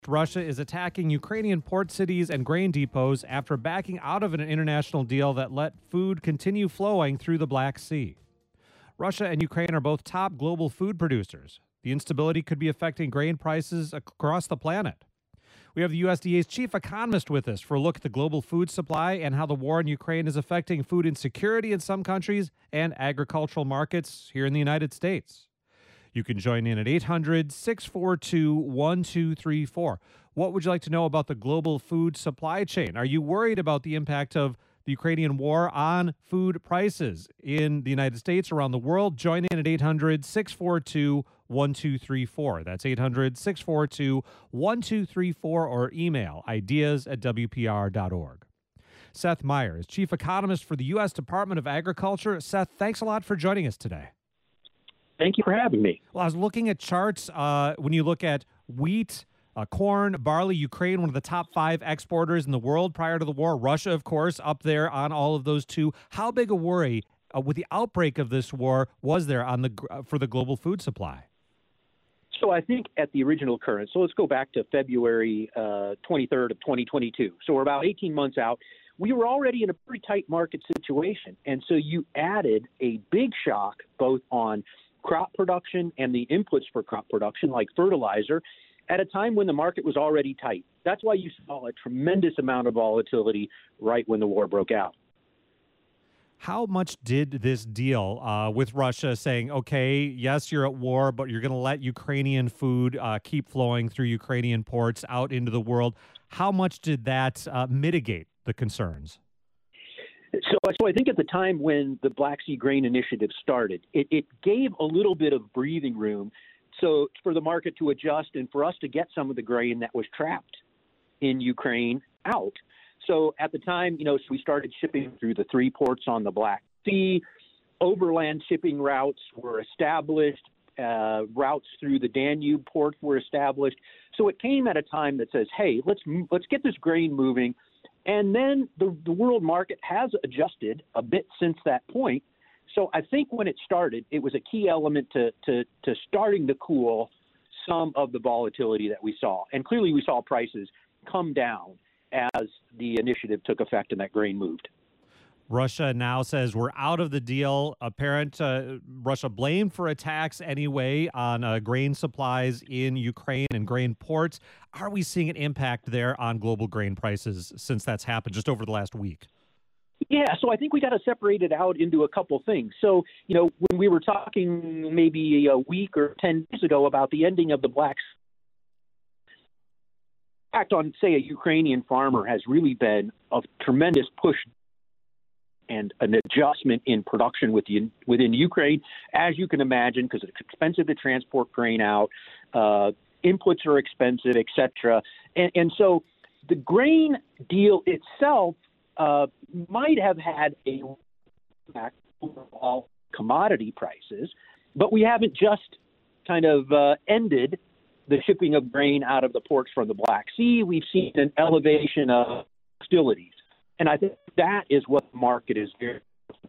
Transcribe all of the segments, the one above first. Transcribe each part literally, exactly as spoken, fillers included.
Russia is attacking Ukrainian port cities and grain depots after backing out of an international deal that let food continue flowing through the Black Sea. Russia and Ukraine are both top global food producers. The instability could be affecting grain prices across the planet. We have the U S D A's chief economist with us for a look at the global food supply and how the war in Ukraine is affecting food insecurity in some countries and agricultural markets here in the United States. You can join in at eight hundred, six four two, one two three four. What would you like to know about the global food supply chain? Are you worried about the impact of the Ukrainian war on food prices in the United States, around the world? Join in at eight hundred, six four two, one two three four. That's eight hundred, six four two, one two three four, or email ideas at W P R dot org. Seth Meyer is chief economist for the U S Department of Agriculture. Seth, thanks a lot for joining us today. Thank you for having me. Well, I was looking at charts. Uh, when you look at wheat, uh, corn, barley, Ukraine, one of the top five exporters in the world prior to the war. Russia, of course, up there on all of those too. How big a worry uh, with the outbreak of this war was there on the uh, for the global food supply? So I think at the original occurrence, so let's go back to February uh, twenty-third of twenty twenty-two. So we're about eighteen months out. We were already in a pretty tight market situation. And so you added a big shock both on crop production and the inputs for crop production, like fertilizer, at a time when the market was already tight. That's why you saw a tremendous amount of volatility right when the war broke out. How much did this deal uh, with Russia saying, okay, yes, you're at war, but you're going to let Ukrainian food uh, keep flowing through Ukrainian ports out into the world, how much did that uh, mitigate the concerns? So, so I think at the time when the Black Sea Grain Initiative started, it, it gave a little bit of breathing room so for the market to adjust and for us to get some of the grain that was trapped in Ukraine out. So at the time, you know, so we started shipping through the three ports on the Black Sea. Overland shipping routes were established. Uh, routes through the Danube port were established. So it came at a time that says, hey, let's let's get this grain moving. And then the, the world market has adjusted a bit since that point. So I think when it started, it was a key element to, to, to starting to cool some of the volatility that we saw. And clearly we saw prices come down as the initiative took effect and that grain moved. Russia now says we're out of the deal. Apparent uh, Russia blamed for attacks anyway on uh, grain supplies in Ukraine and grain ports. Are we seeing an impact there on global grain prices since that's happened just over the last week? Yeah, so I think we got to separate it out into a couple things. So, you know, when we were talking maybe a week or ten days ago about the ending of the Black Sea, impact on, say, a Ukrainian farmer has really been a tremendous push and an adjustment in production within, within Ukraine, as you can imagine, because it's expensive to transport grain out, uh, inputs are expensive, et cetera. And, and so the grain deal itself uh, might have had a impact on all commodity prices, but we haven't just kind of uh, ended the shipping of grain out of the ports from the Black Sea. We've seen an elevation of hostilities. And I think that is what the market is here.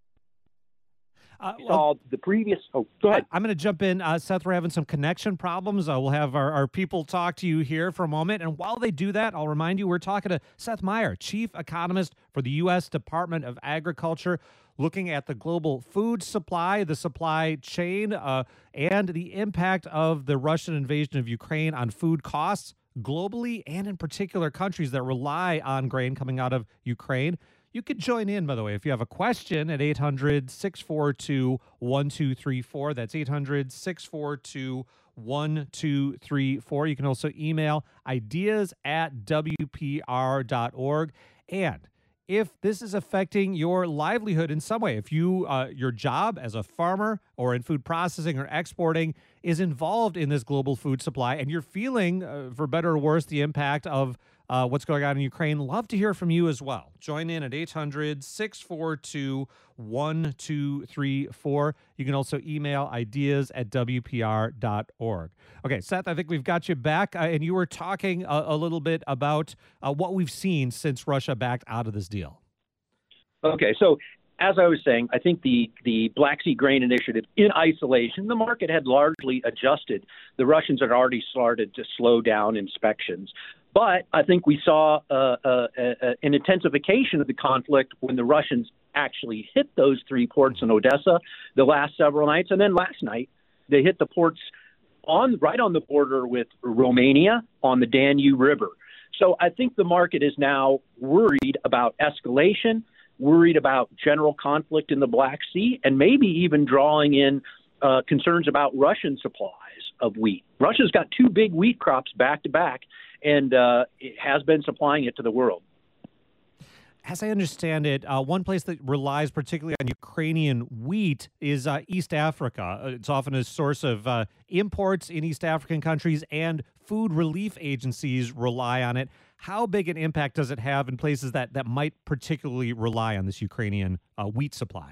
Uh, we saw the previous. Oh, go ahead. I, I'm going to jump in. Uh, Seth, we're having some connection problems. Uh, we'll have our, our people talk to you here for a moment. And while they do that, I'll remind you we're talking to Seth Meyer, chief economist for the U S Department of Agriculture, looking at the global food supply, the supply chain, uh, and the impact of the Russian invasion of Ukraine on food costs globally and in particular countries that rely on grain coming out of Ukraine. You could join in, by the way, if you have a question at eight hundred, six four two, one two three four. That's eight hundred, six four two, one two three four. You can also email ideas at W P R dot org. And if this is affecting your livelihood in some way, if you uh, your job as a farmer or in food processing or exporting is involved in this global food supply and you're feeling, uh, for better or worse, the impact of uh, what's going on in Ukraine, love to hear from you as well. Join in at eight hundred, six four two, one two three four. You can also email ideas at W P R dot org. Okay, Seth, I think we've got you back, uh, and you were talking a, a little bit about uh, what we've seen since Russia backed out of this deal. Okay, so as I was saying, I think the, the Black Sea Grain Initiative in isolation, the market had largely adjusted. The Russians had already started to slow down inspections. But I think we saw uh, uh, uh, an intensification of the conflict when the Russians actually hit those three ports in Odessa the last several nights. And then last night, they hit the ports on right on the border with Romania on the Danube River. So I think the market is now worried about escalation, worried about general conflict in the Black Sea, and maybe even drawing in uh, concerns about Russian supplies of wheat. Russia's got two big wheat crops back to back, and uh, it has been supplying it to the world. As I understand it, uh, one place that relies particularly on Ukrainian wheat is uh, East Africa. It's often a source of uh, imports in East African countries, and food relief agencies rely on it. How big an impact does it have in places that, that might particularly rely on this Ukrainian uh, wheat supply?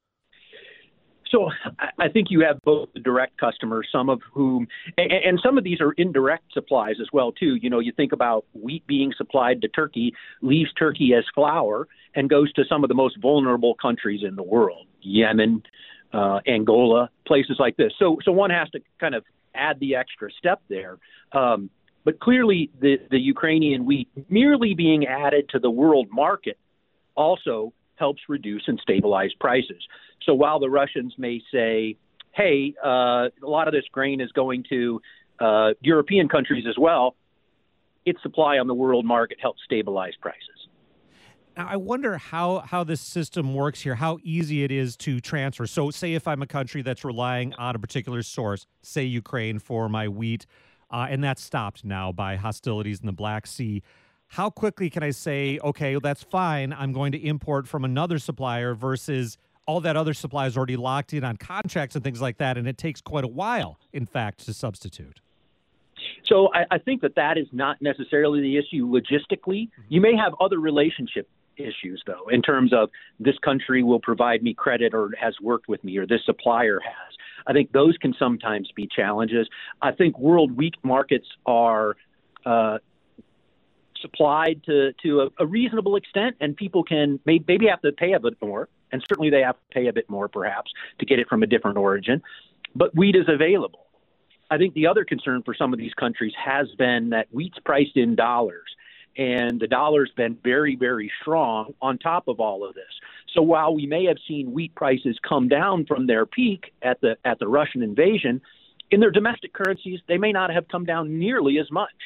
So I think you have both the direct customers, some of whom, and, and some of these are indirect supplies as well, too. You know, you think about wheat being supplied to Turkey, leaves Turkey as flour, and goes to some of the most vulnerable countries in the world, Yemen, uh, Angola, places like this. So, so one has to kind of add the extra step there. Um, but clearly, the, the Ukrainian wheat merely being added to the world market also helps reduce and stabilize prices. So while the Russians may say, hey, uh, a lot of this grain is going to uh, European countries as well, its supply on the world market helps stabilize prices. Now, I wonder how, how this system works here, how easy it is to transfer. So say if I'm a country that's relying on a particular source, say Ukraine for my wheat, uh, and that's stopped now by hostilities in the Black Sea, how quickly can I say, okay, well, that's fine, I'm going to import from another supplier versus all that other supply is already locked in on contracts and things like that, and it takes quite a while, in fact, to substitute? So I, I think that that is not necessarily the issue logistically. You may have other relationship issues, though, in terms of this country will provide me credit or has worked with me or this supplier has. I think those can sometimes be challenges. I think world wheat markets are uh, supplied to, to a, a reasonable extent, and people can may, maybe have to pay a bit more, and certainly they have to pay a bit more perhaps to get it from a different origin, but wheat is available. I think the other concern for some of these countries has been that wheat's priced in dollars, and the dollar's been very, very strong on top of all of this. So while we may have seen wheat prices come down from their peak at the at the Russian invasion, in their domestic currencies, they may not have come down nearly as much.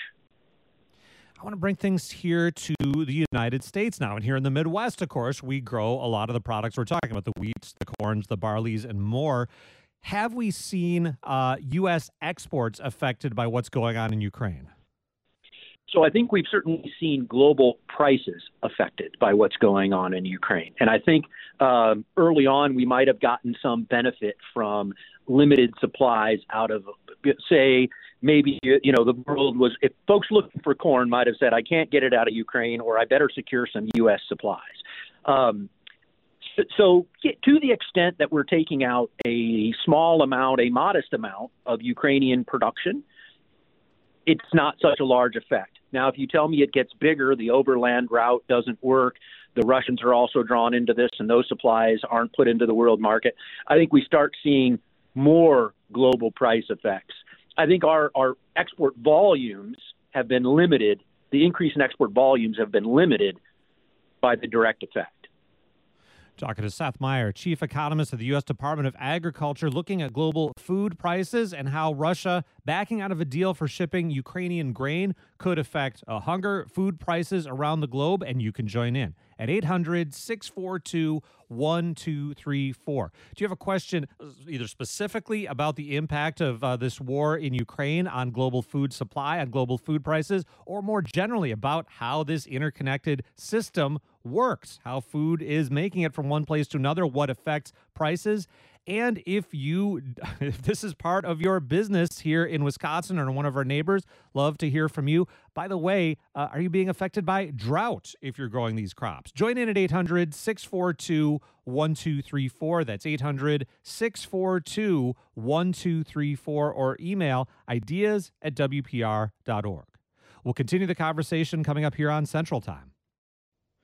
I want to bring things here to the United States now. And here in the Midwest, of course, we grow a lot of the products we're talking about, the wheats, the corns, the barleys, and more. Have we seen uh, U S exports affected by what's going on in Ukraine? So I think we've certainly seen global prices affected by what's going on in Ukraine. And I think um, early on we might have gotten some benefit from limited supplies out of, say, maybe, you know, the world was, if folks looking for corn might have said, I can't get it out of Ukraine, or I better secure some U S supplies. Um, so to the extent that we're taking out a small amount, a modest amount of Ukrainian production, it's not such a large effect. Now, if you tell me it gets bigger, the overland route doesn't work, the Russians are also drawn into this, and those supplies aren't put into the world market, I think we start seeing more global price effects. I think our, our export volumes have been limited. The increase in export volumes have been limited by the direct effect. Talking to Seth Meyer, chief economist of the U S Department of Agriculture, looking at global food prices and how Russia backing out of a deal for shipping Ukrainian grain could affect uh, hunger, food prices around the globe, and you can join in at eight hundred, six four two, one two three four. Do you have a question either specifically about the impact of uh, this war in Ukraine on global food supply, on global food prices, or more generally about how this interconnected system works, how food is making it from one place to another, what affects prices? And if you, if this is part of your business here in Wisconsin or one of our neighbors, love to hear from you. By the way, uh, are you being affected by drought if you're growing these crops? Join in at eight hundred, six four two, one two three four. That's eight hundred, six four two, one two three four, or email ideas at W P R dot org. We'll continue the conversation coming up here on Central Time.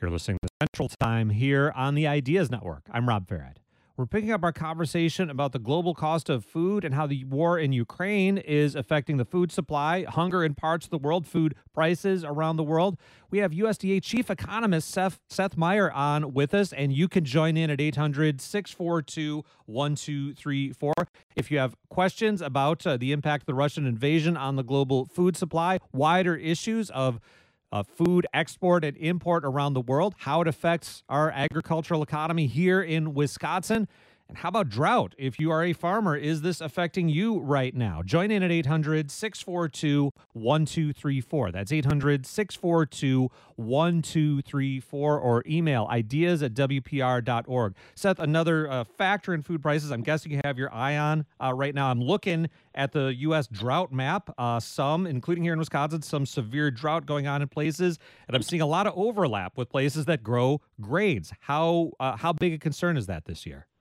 You're listening to Central Time here on the Ideas Network. I'm Rob Farad. We're picking up our conversation about the global cost of food and how the war in Ukraine is affecting the food supply, hunger in parts of the world, food prices around the world. We have U S D A Chief Economist Seth, Seth Meyer on with us, and you can join in at eight hundred, six four two, one two three four. If you have questions about uh, the impact of the Russian invasion on the global food supply, wider issues of Uh, food export and import around the world, how it affects our agricultural economy here in Wisconsin, and how about drought? If you are a farmer, is this affecting you right now? Join in at eight hundred, six four two, one two three four. That's eight hundred, six four two, one two three four, or email ideas at w p r dot org. Seth, another uh, factor in food prices I'm guessing you have your eye on uh, right now. I'm looking at the U S drought map, uh, some, including here in Wisconsin, some severe drought going on in places, and I'm seeing a lot of overlap with places that grow grains. How uh, how big a concern is that this year?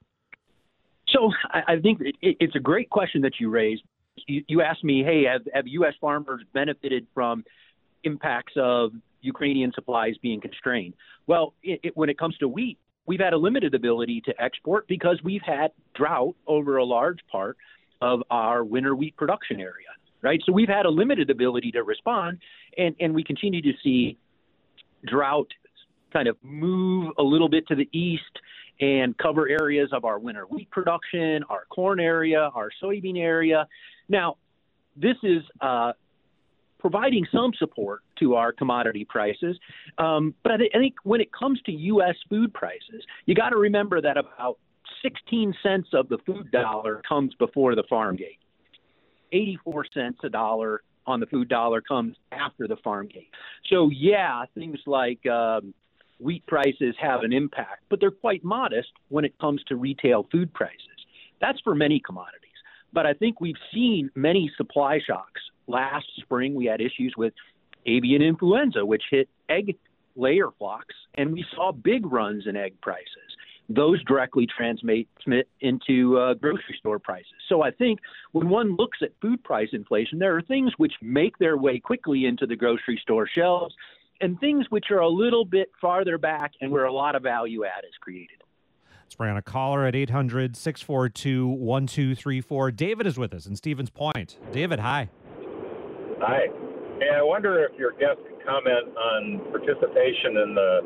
So I, I think it, it's a great question that you raised. You, you asked me, hey, have, have U S farmers benefited from impacts of Ukrainian supplies being constrained? Well, it, it, when it comes to wheat, we've had a limited ability to export because we've had drought over a large part of our winter wheat production area, right? So we've had a limited ability to respond, and, and we continue to see drought kind of move a little bit to the east and cover areas of our winter wheat production, our corn area, our soybean area. Now, this is uh, providing some support to our commodity prices, um, but I, th- I think when it comes to U S food prices, you got to remember that about sixteen cents of the food dollar comes before the farm gate. eighty-four cents a dollar on the food dollar comes after the farm gate. So, yeah, things like um, wheat prices have an impact, but they're quite modest when it comes to retail food prices. That's for many commodities. But I think we've seen many supply shocks. Last spring, we had issues with avian influenza, which hit egg layer flocks, and we saw big runs in egg prices. Those directly transmit into uh, grocery store prices. So I think when one looks at food price inflation, there are things which make their way quickly into the grocery store shelves and things which are a little bit farther back and where a lot of value add is created. Let's bring on a caller at eight hundred, six four two, one two three four. David is with us in Stevens Point. David, hi. Hi. Hey, I wonder if your guest could comment on participation in the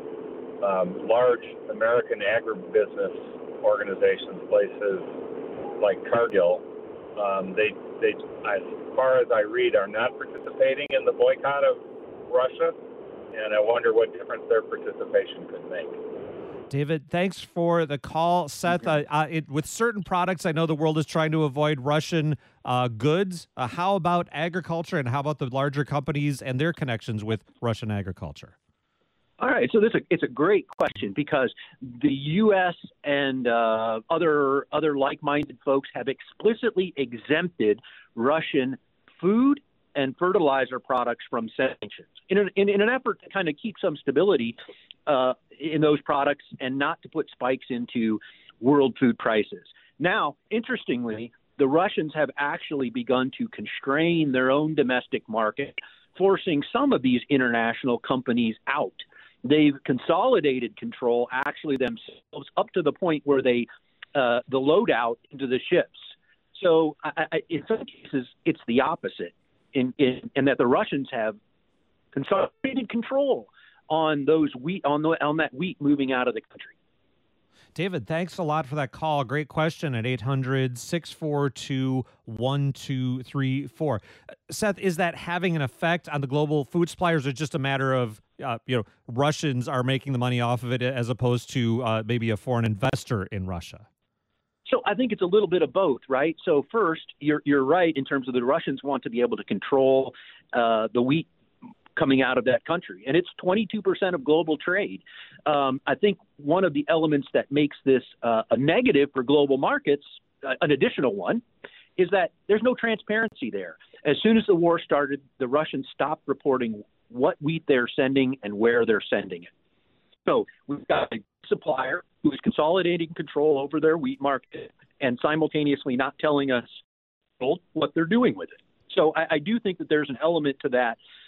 Um, large American agribusiness organizations, places like Cargill. Um, they, they, as far as I read, are not participating in the boycott of Russia, and I wonder what difference their participation could make. David, thanks for the call. Seth, uh, uh, it, with certain products, I know the world is trying to avoid Russian uh, goods. Uh, how about agriculture, and how about the larger companies and their connections with Russian agriculture? All right, so this is a, it's a great question because the U S and uh, other other like-minded folks have explicitly exempted Russian food and fertilizer products from sanctions in an, in, in an effort to kind of keep some stability uh, in those products and not to put spikes into world food prices. Now, interestingly, the Russians have actually begun to constrain their own domestic market, forcing some of these international companies out. They've consolidated control actually themselves up to the point where they uh, the loadout into the ships. So I, I, in some cases, it's the opposite, in, in, in that the Russians have consolidated control on those wheat on the on that wheat moving out of the country. David, thanks a lot for that call. Great question at eight hundred, six four two, one two three four. Seth, is that having an effect on the global food suppliers, or just a matter of, uh, you know, Russians are making the money off of it as opposed to uh, maybe a foreign investor in Russia? So I think it's a little bit of both, right? So first, you're you're right in terms of the Russians want to be able to control uh, the wheat coming out of that country. And it's twenty-two percent of global trade. Um, I think one of the elements that makes this uh, a negative for global markets, uh, an additional one, is that there's no transparency there. As soon as the war started, the Russians stopped reporting what wheat they're sending and where they're sending it. So we've got a supplier who is consolidating control over their wheat market and simultaneously not telling us what they're doing with it. So I, I do think that there's an element to that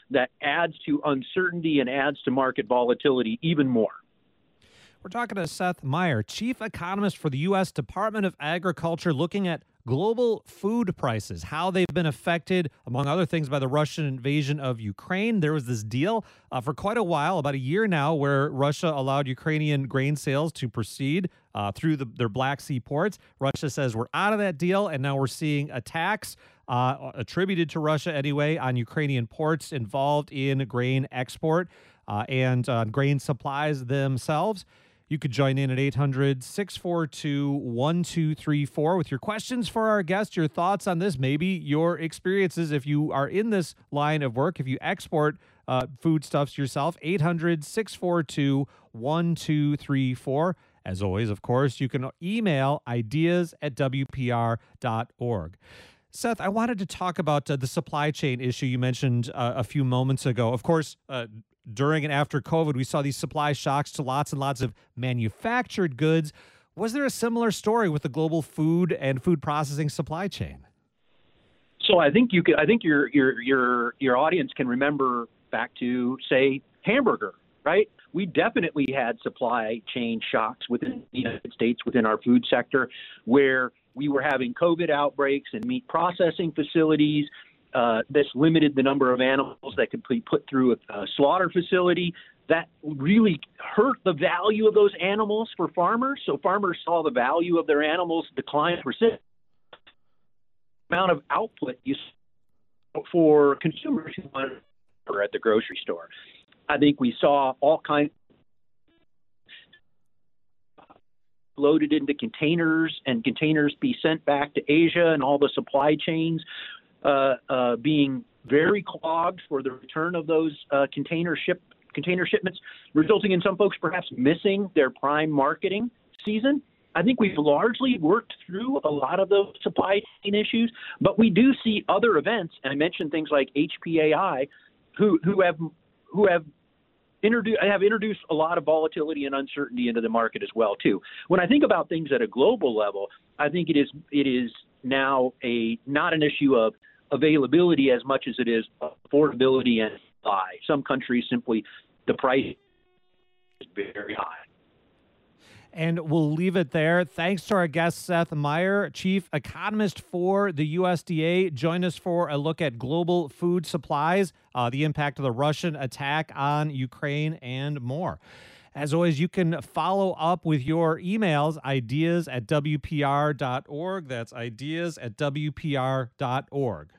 that adds to uncertainty and adds to market volatility even more. We're talking to Seth Meyer, chief economist for the U S Department of Agriculture, looking at global food prices, how they've been affected, among other things, by the Russian invasion of Ukraine. There was this deal uh, for quite a while, about a year now, where Russia allowed Ukrainian grain sales to proceed uh, through the, their Black Sea ports. Russia says we're out of that deal, and now we're seeing attacks uh, attributed to Russia anyway on Ukrainian ports involved in grain export uh, and uh, grain supplies themselves. You could join in at eight hundred, six four two, one two three four with your questions for our guest, your thoughts on this, maybe your experiences if you are in this line of work, if you export uh, foodstuffs yourself. eight hundred, six four two, one two three four. As always, of course, you can email ideas at w p r dot org. Seth, I wanted to talk about uh, the supply chain issue you mentioned uh, a few moments ago. Of course, uh, during and after COVID, we saw these supply shocks to lots and lots of manufactured goods. Was there a similar story with the global food and food processing supply chain? So I think you could. I think your your your your audience can remember back to, say, hamburger, right? We definitely had supply chain shocks within the United States, within our food sector, where we were having COVID outbreaks in meat processing facilities. Uh, this limited the number of animals that could be put through a, a slaughter facility. That really hurt the value of those animals for farmers. So farmers saw the value of their animals decline precipitously. Amount of output you saw for consumers who wanted at the grocery store. I think we saw all kinds loaded into containers, and containers be sent back to Asia, and all the supply chains uh, uh, being very clogged for the return of those uh, container ship container shipments, resulting in some folks perhaps missing their prime marketing season. I think we've largely worked through a lot of those supply chain issues, but we do see other events, and I mentioned things like H P A I, who who have who have introduced have introduced a lot of volatility and uncertainty into the market as well too. When I think about things at a global level, I think it is it is now a not an issue of availability as much as it is affordability and supply. Some countries simply the price is very high. And we'll leave it there. Thanks to our guest, Seth Meyer, chief economist for the U S D A. Join us for a look at global food supplies, uh, the impact of the Russian attack on Ukraine, and more. As always, you can follow up with your emails, ideas at w p r dot org. That's ideas at w p r dot org.